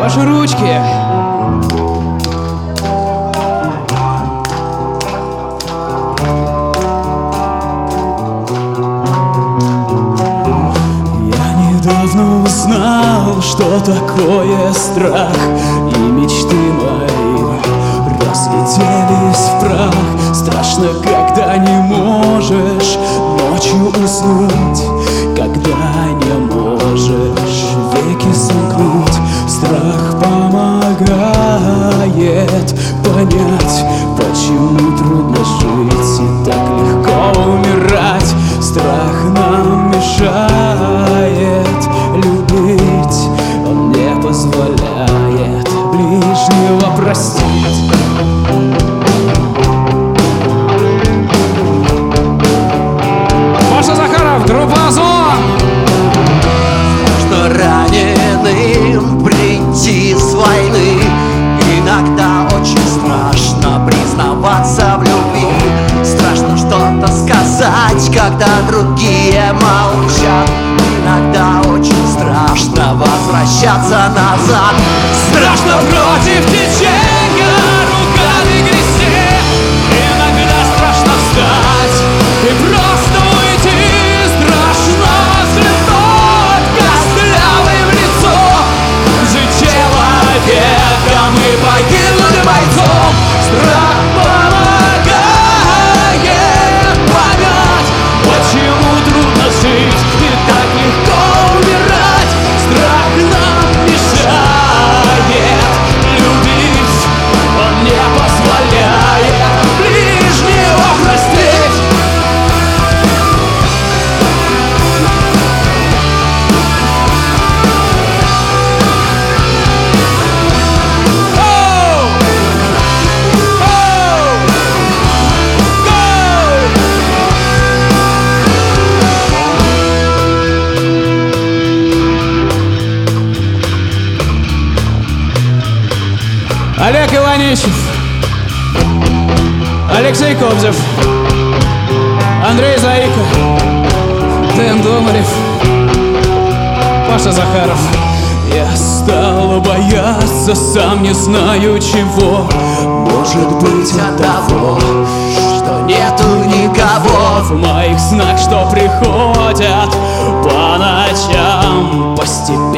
Ваши ручки. Недавно узнал, что такое страх, и мечты мои разлетелись в прах. Страшно, когда не можешь ночью уснуть, когда не можешь веки сомкнуть. Страх помогает понять, почему трудно жить и так легко умирать. Страх нам мешает любить, он не позволяет ближнего простить. Паша Захаров, группа «Озон». Страшно раненым прийти с войны. Иногда очень страшно признаваться в любви. Страшно что-то сказать, когда другие молчат. Иногда очень страшно возвращаться назад. Страшно против течения руками грести. Иногда страшно встать и просто уйти. Страшно взглянуть костлявым в лицо. Жить человеком и погибнуть бойцом. Страх помогает понять, почему трудно жить и так легко умирать. Страх нам мешает любить, он не позволяет ближнего простить. Олег Иваничев, Алексей Кобзев, Андрей Заика, Дэн Домарев, Паша Захаров. Я стал бояться, сам не знаю чего. Может быть, от того, Что нету никого в моих снах, что приходят по ночам постепенно.